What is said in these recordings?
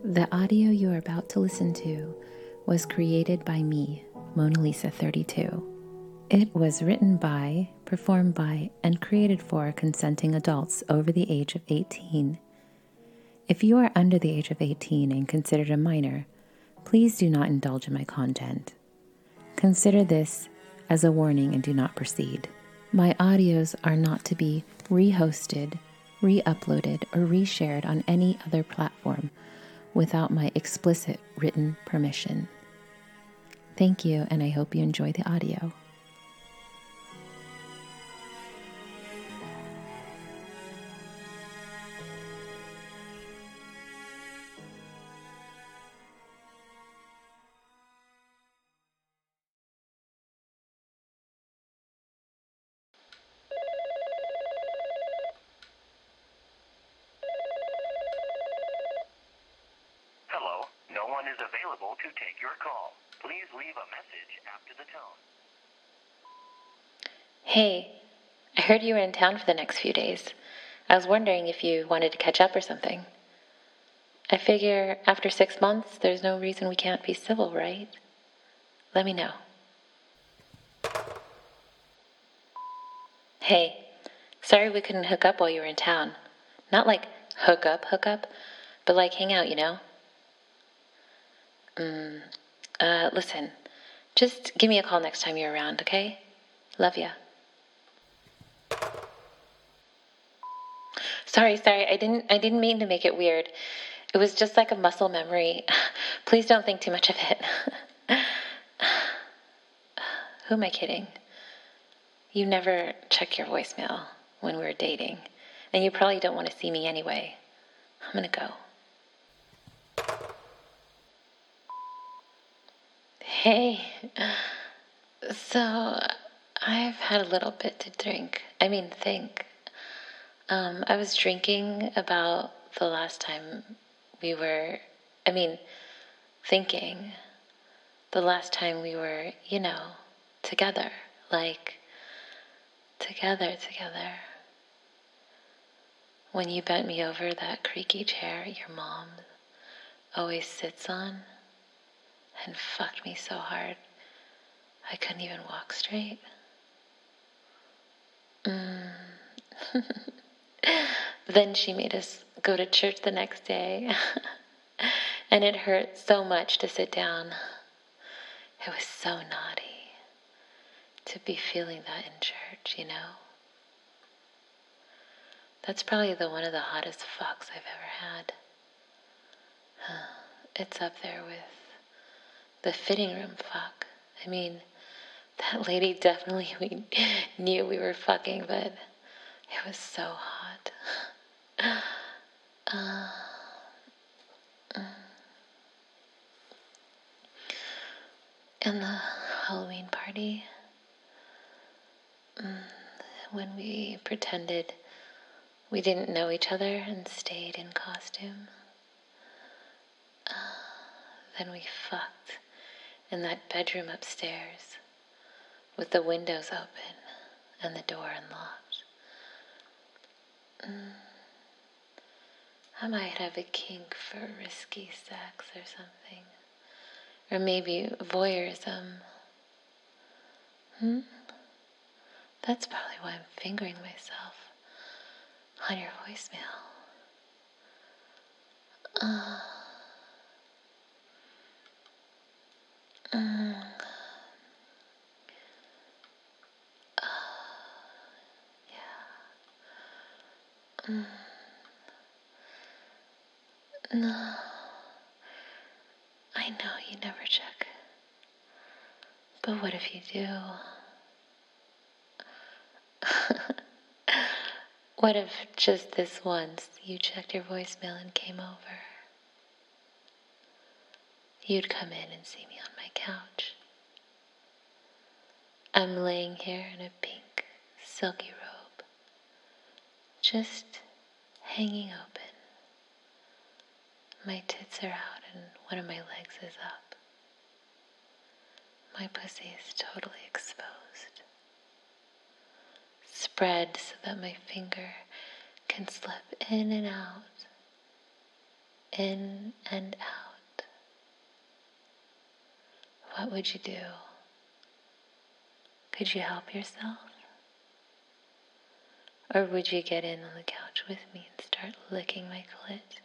The audio you are about to listen to was created by me, Mona Lisa 32. It was written by, performed by, and created for consenting adults over the age of 18. If you are under the age of 18 and considered a minor, please do not indulge in my content. Consider this as a warning and do not proceed. My audios are not to be re-hosted, re-uploaded, or re-shared on any other platform without my explicit written permission. Thank you, and I hope you enjoy the audio. Hello, no one is available to take your call. Please leave a message after the tone. Hey, I heard you were in town for the next few days. I was wondering if you wanted to catch up or something. I figure after 6 months, there's no reason we can't be civil, right? Let me know. Hey, sorry we couldn't hook up while you were in town. Not like hook up, but like hang out, you know? Listen, just give me a call next time you're around, okay? Love ya. Sorry, I didn't mean to make it weird. It was just like a muscle memory. Please don't think too much of it. Who am I kidding? You never check your voicemail when we were dating, and you probably don't want to see me anyway. I'm gonna go. Hey, so I've had a little bit to think. I was drinking about the last time we were, thinking the last time we were, together. Like, together. When you bent me over that creaky chair your mom always sits on and fucked me so hard I couldn't even walk straight. Then she made us go to church the next day. And it hurt so much to sit down. It was so naughty to be feeling that in church, you know? That's probably one of the hottest fucks I've ever had. It's up there with the fitting room fuck. That lady definitely knew we were fucking, but it was so hot. And the Halloween party, when we pretended we didn't know each other and stayed in costume. Then we fucked in that bedroom upstairs with the windows open and the door unlocked. I might have a kink for risky sex or something. Or maybe voyeurism. That's probably why I'm fingering myself on your voicemail. No, I know you never check. But what if you do? What if just this once you checked your voicemail and came over? You'd come in and see me on my couch. I'm laying here in a pink, silky robe, just hanging open. My tits are out and one of my legs is up. My pussy is totally exposed. Spread so that my finger can slip in and out. in and out. What would you do? Could you help yourself? Or would you get in on the couch with me and start licking my clit?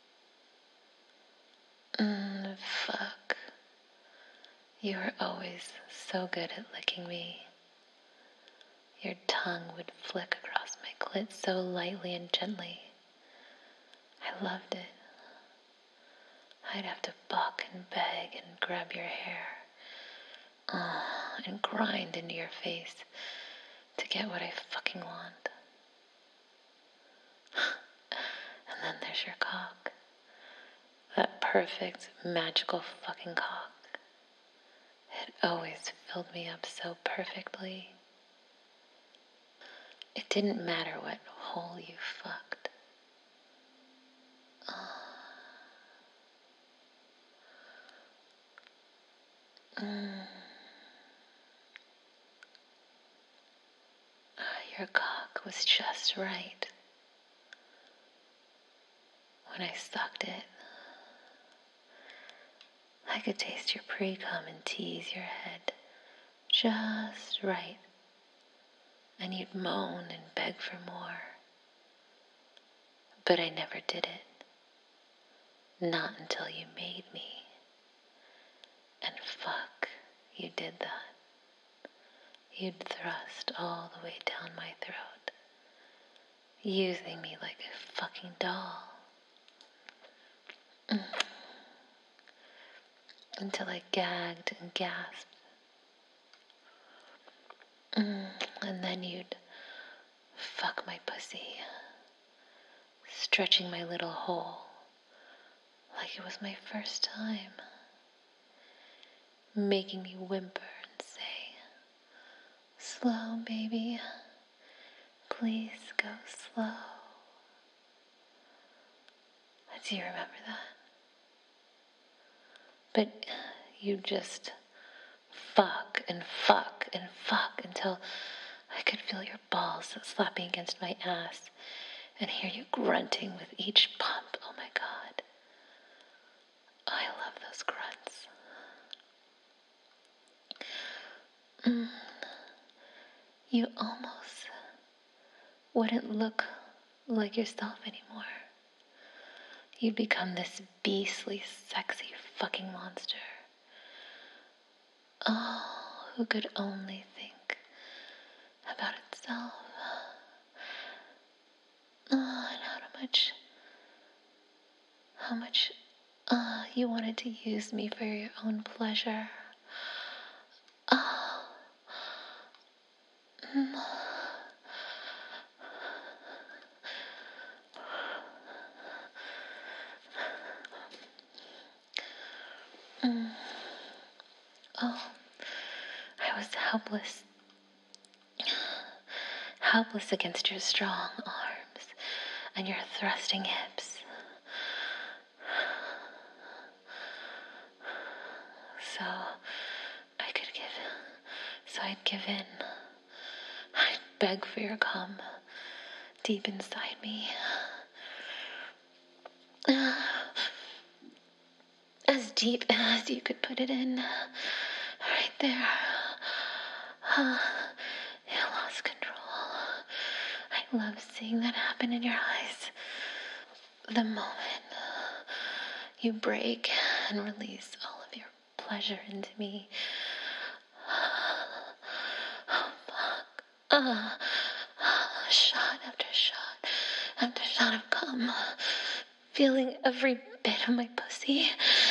Fuck. You were always so good at licking me. Your tongue would flick across my clit so lightly and gently. I loved it. I'd have to buck and beg and grab your hair. And grind into your face to get what I fucking want. And then there's your cock. That perfect, magical fucking cock. It always filled me up so perfectly. It didn't matter what hole you fucked. Your cock was just right. When I sucked it, I could taste your pre-cum and tease your head just right. And you'd moan and beg for more. But I never did it. Not until you made me. And fuck, you did that. You'd thrust all the way down my throat, using me like a fucking doll. Until I gagged and gasped. And then you'd fuck my pussy, stretching my little hole like it was my first time, making me whimper and say, "Slow, baby, please go slow." Do you remember that? But you just fuck and fuck and fuck until I could feel your balls slapping against my ass and hear you grunting with each pump. Oh my God. I love those grunts. You almost wouldn't look like yourself anymore. You'd become this beastly, sexy fucking monster. Oh, who could only think about itself? Oh, and how much you wanted to use me for your own pleasure. Oh. Oh, I was helpless against your strong arms and your thrusting hips. So I'd give in. I'd beg for your cum deep inside me. As deep as you could put it in. Right there. You lost control. I love seeing that happen in your eyes. The moment you break and release all of your pleasure into me. Oh, fuck. Shot after shot after shot of cum. Feeling every bit of my pussy.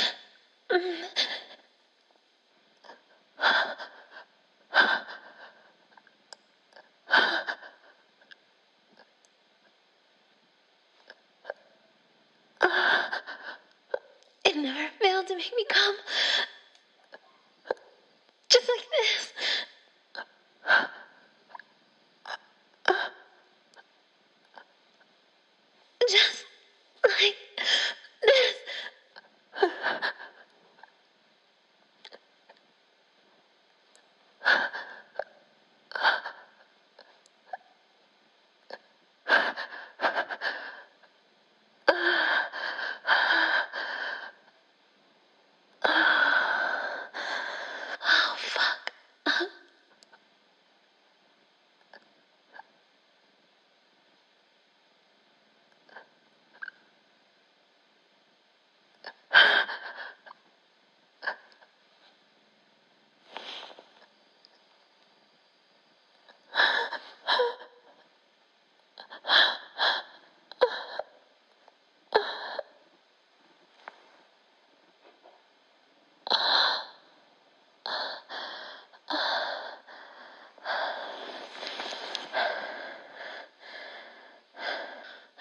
It never failed to make me come. Just like this. Just like this.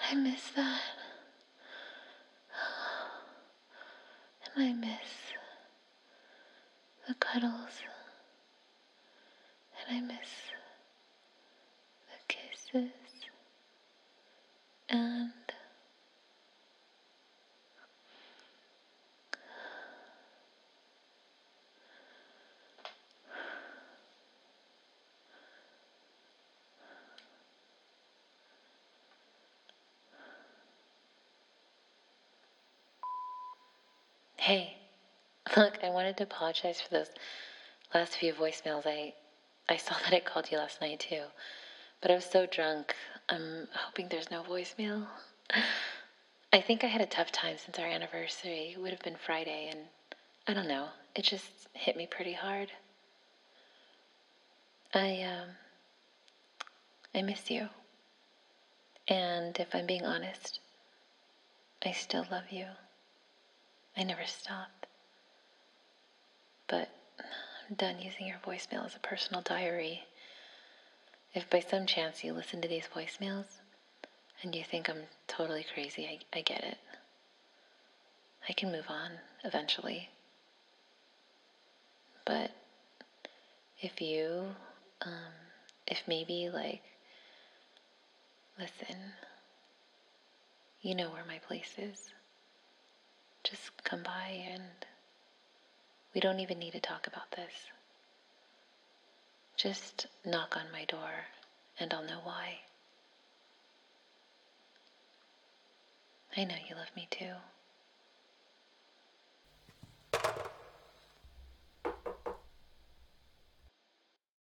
I miss that. And I miss the cuddles. And I miss the kisses. And hey, look, I wanted to apologize for those last few voicemails. I saw that I called you last night too, but I was so drunk. I'm hoping there's no voicemail. I think I had a tough time since our anniversary. It would have been Friday, and I don't know. It just hit me pretty hard. I miss you. And if I'm being honest, I still love you. I never stopped. But I'm done using your voicemail as a personal diary. If by some chance you listen to these voicemails and you think I'm totally crazy, I get it. I can move on eventually. But if you, if maybe listen, you know where my place is. Just come by and we don't even need to talk about this. Just knock on my door and I'll know why. I know you love me too.